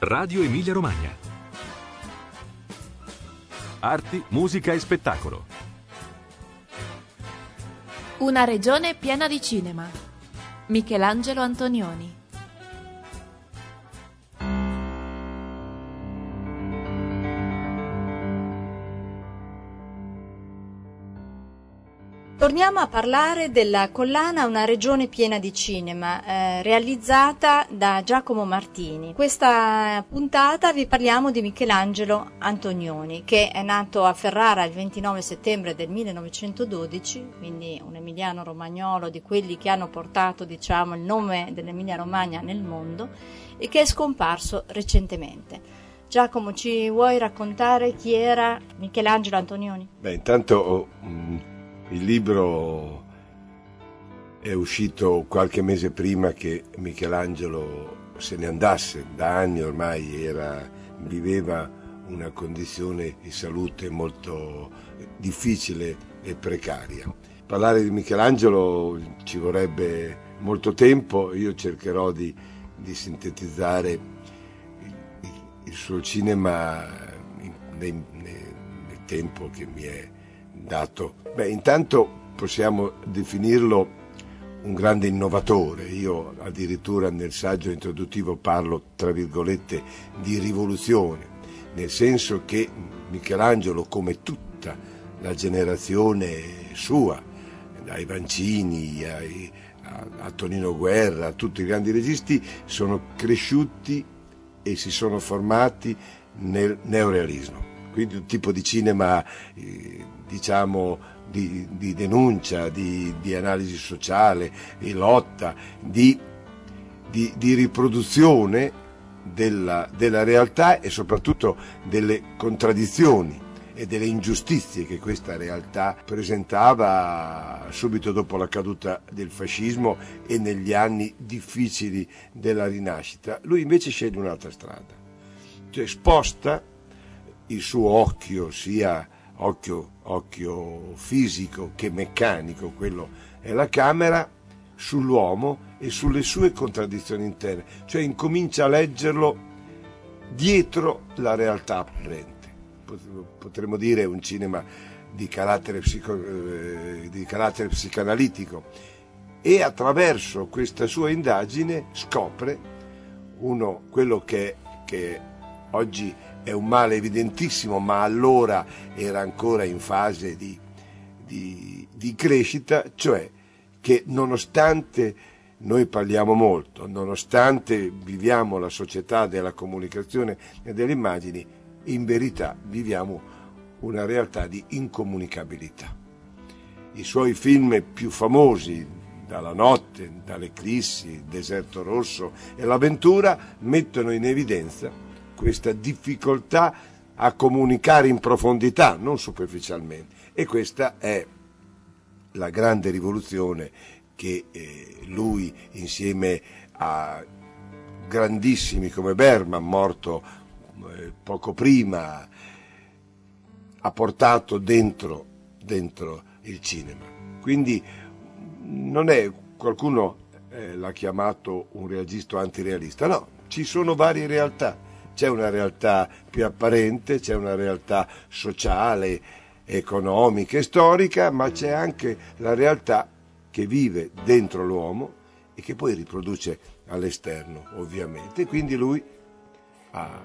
Radio Emilia Romagna. Arti, musica e spettacolo. Una regione piena di cinema. Michelangelo Antonioni. Torniamo a parlare della collana Una regione piena di cinema, realizzata da Giacomo Martini. Questa puntata vi parliamo di Michelangelo Antonioni, che è nato a Ferrara il 29 settembre del 1912, quindi un emiliano romagnolo di quelli che hanno portato, il nome dell'Emilia Romagna nel mondo, e che è scomparso recentemente. Giacomo, ci vuoi raccontare chi era Michelangelo Antonioni? Intanto il libro è uscito qualche mese prima che Michelangelo se ne andasse. Da anni ormai viveva una condizione di salute molto difficile e precaria. Parlare di Michelangelo ci vorrebbe molto tempo. Io cercherò di sintetizzare il suo cinema nel tempo che mi è dato. Intanto possiamo definirlo un grande innovatore. Io addirittura nel saggio introduttivo parlo, tra virgolette, di rivoluzione, nel senso che Michelangelo, come tutta la generazione sua, dai Vancini a Tonino Guerra, a tutti i grandi registi, sono cresciuti e si sono formati nel neorealismo. Quindi un tipo di cinema di denuncia, di analisi sociale, di lotta, di riproduzione della realtà e soprattutto delle contraddizioni e delle ingiustizie che questa realtà presentava subito dopo la caduta del fascismo e negli anni difficili della Rinascita. Lui invece sceglie un'altra strada, cioè sposta il suo occhio, sia occhio fisico che meccanico, quello è la camera, sull'uomo e sulle sue contraddizioni interne, cioè incomincia a leggerlo dietro la realtà apparente. Potremmo dire un cinema di carattere psicanalitico, e attraverso questa sua indagine scopre quello che oggi è un male evidentissimo, ma allora era ancora in fase di crescita, cioè che nonostante noi parliamo molto, nonostante viviamo la società della comunicazione e delle immagini, in verità viviamo una realtà di incomunicabilità. I suoi film più famosi, dalla notte, dall'eclissi, Deserto Rosso e l'avventura, mettono in evidenza questa difficoltà a comunicare in profondità, non superficialmente. E questa è la grande rivoluzione che lui, insieme a grandissimi come Bergman, morto poco prima, ha portato dentro il cinema. Quindi non è, qualcuno l'ha chiamato un regista antirealista, no, ci sono varie realtà. C'è una realtà più apparente, c'è una realtà sociale, economica e storica, ma c'è anche la realtà che vive dentro l'uomo e che poi riproduce all'esterno, ovviamente. Quindi lui ha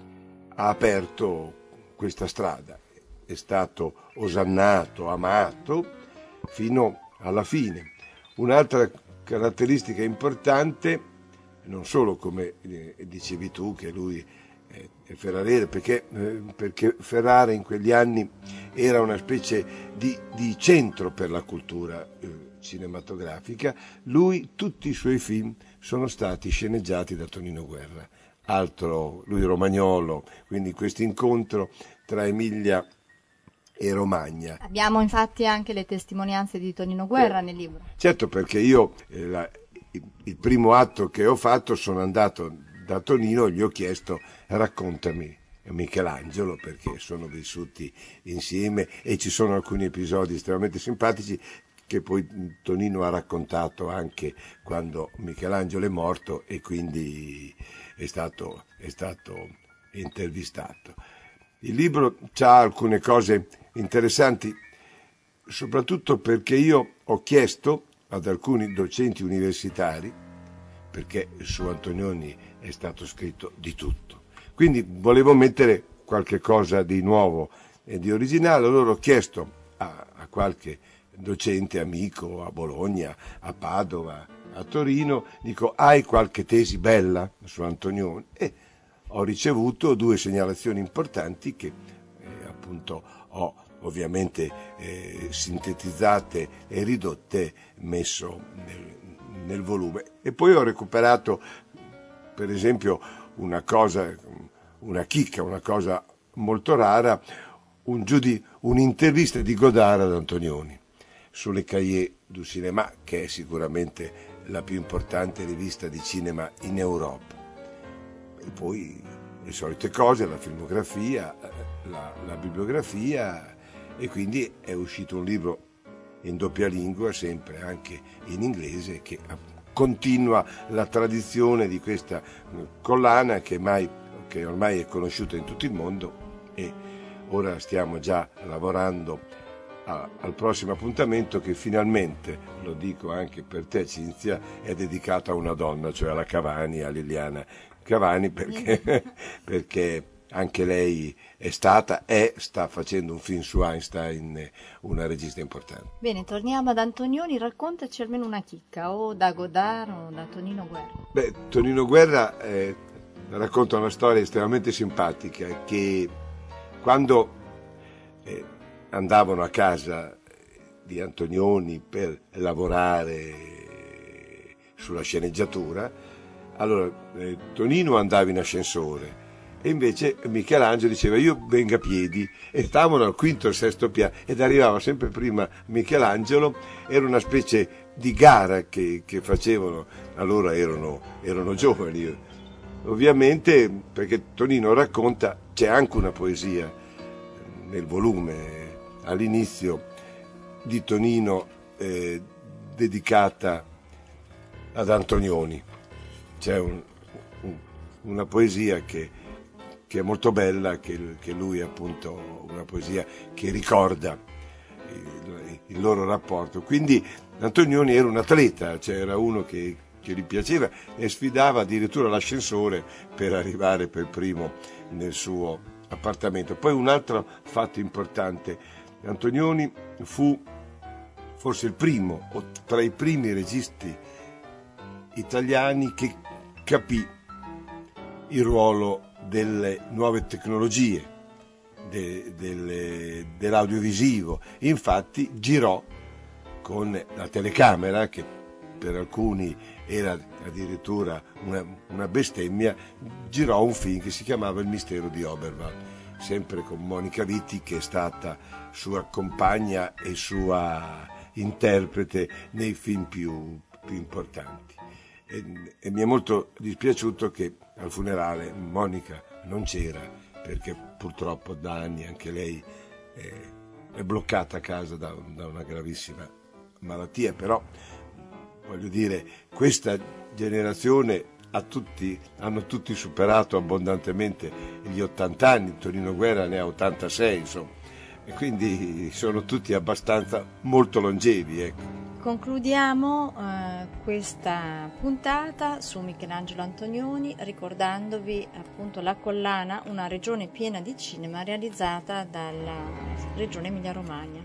aperto questa strada, è stato osannato, amato fino alla fine. Un'altra caratteristica importante, non solo come dicevi tu che lui è ferrariere, perché Ferrara in quegli anni era una specie di centro per la cultura cinematografica. Tutti i suoi film sono stati sceneggiati da Tonino Guerra, lui romagnolo, quindi questo incontro tra Emilia e Romagna. Abbiamo infatti anche le testimonianze di Tonino Guerra nel libro. Certo, perché io il primo atto che ho fatto, sono andato da Tonino e gli ho chiesto: raccontami Michelangelo, perché sono vissuti insieme e ci sono alcuni episodi estremamente simpatici che poi Tonino ha raccontato anche quando Michelangelo è morto, e quindi è stato intervistato. Il libro ha alcune cose interessanti, soprattutto perché io ho chiesto ad alcuni docenti universitari, perché su Antonioni è stato scritto di tutto, quindi volevo mettere qualche cosa di nuovo e di originale. Allora ho chiesto a qualche docente amico a Bologna, a Padova, a Torino, dico: hai qualche tesi bella su Antonioni? E ho ricevuto 2 segnalazioni importanti che appunto ho ovviamente sintetizzate e ridotte, messo nel volume. E poi ho recuperato, per esempio, una chicca, una cosa molto rara, un'intervista di Godard ad Antonioni sulle Cahiers du Cinéma, che è sicuramente la più importante rivista di cinema in Europa. E poi le solite cose, la filmografia, la bibliografia, e quindi è uscito un libro in doppia lingua, sempre anche in inglese, che continua la tradizione di questa collana che ormai è conosciuta in tutto il mondo, e ora stiamo già lavorando al prossimo appuntamento, che finalmente, lo dico anche per te Cinzia, è dedicato a una donna, cioè alla Cavani, a Liliana Cavani, perché anche lei sta facendo un film su Einstein, una regista importante. Bene, torniamo ad Antonioni, raccontaci almeno una chicca, o da Godard o da Tonino Guerra. Tonino Guerra racconta una storia estremamente simpatica, che quando andavano a casa di Antonioni per lavorare sulla sceneggiatura, allora Tonino andava in ascensore e invece Michelangelo diceva: io vengo a piedi, e stavano al 5° o 6° piano ed arrivava sempre prima Michelangelo. Era una specie di gara che facevano, allora erano giovani ovviamente, perché Tonino racconta, c'è anche una poesia nel volume all'inizio di Tonino dedicata ad Antonioni. C'è una poesia che è molto bella, che lui appunto, una poesia che ricorda il loro rapporto. Quindi Antonioni era un atleta, cioè era uno che gli piaceva e sfidava addirittura l'ascensore per arrivare per primo nel suo appartamento. Poi un altro fatto importante: Antonioni fu forse il primo o tra i primi registi italiani che capì il ruolo delle nuove tecnologie, dell'audiovisivo. Infatti girò con la telecamera, che per alcuni era addirittura una bestemmia, girò un film che si chiamava Il mistero di Oberwald, sempre con Monica Vitti, che è stata sua compagna e sua interprete nei film più importanti. E mi è molto dispiaciuto che al funerale Monica non c'era, perché purtroppo da anni anche lei è bloccata a casa da una gravissima malattia. Però voglio dire, questa generazione hanno tutti superato abbondantemente gli 80 anni, Tonino Guerra ne ha 86, insomma, e quindi sono tutti abbastanza molto longevi, ecco. Concludiamo questa puntata su Michelangelo Antonioni ricordandovi appunto la collana Una regione piena di cinema, realizzata dalla regione Emilia-Romagna.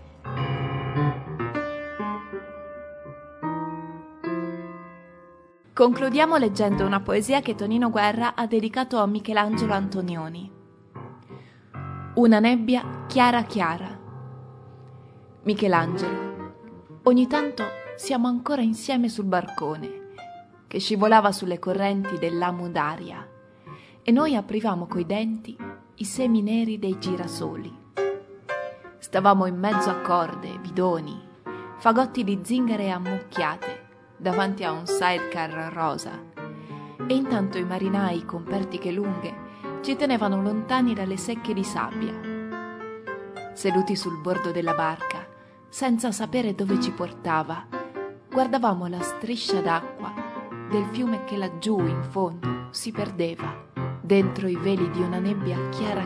Concludiamo leggendo una poesia che Tonino Guerra ha dedicato a Michelangelo Antonioni. Una nebbia chiara chiara. Michelangelo, ogni tanto siamo ancora insieme sul barcone che scivolava sulle correnti dell'Amu Daria e noi aprivamo coi denti i semi neri dei girasoli. Stavamo in mezzo a corde, bidoni, fagotti di zingare ammucchiate davanti a un sidecar rosa, e intanto i marinai con pertiche lunghe ci tenevano lontani dalle secche di sabbia. Seduti sul bordo della barca, senza sapere dove ci portava, guardavamo la striscia d'acqua del fiume che laggiù in fondo si perdeva dentro i veli di una nebbia chiara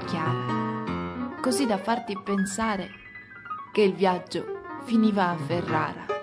chiara, così da farti pensare che il viaggio finiva a Ferrara.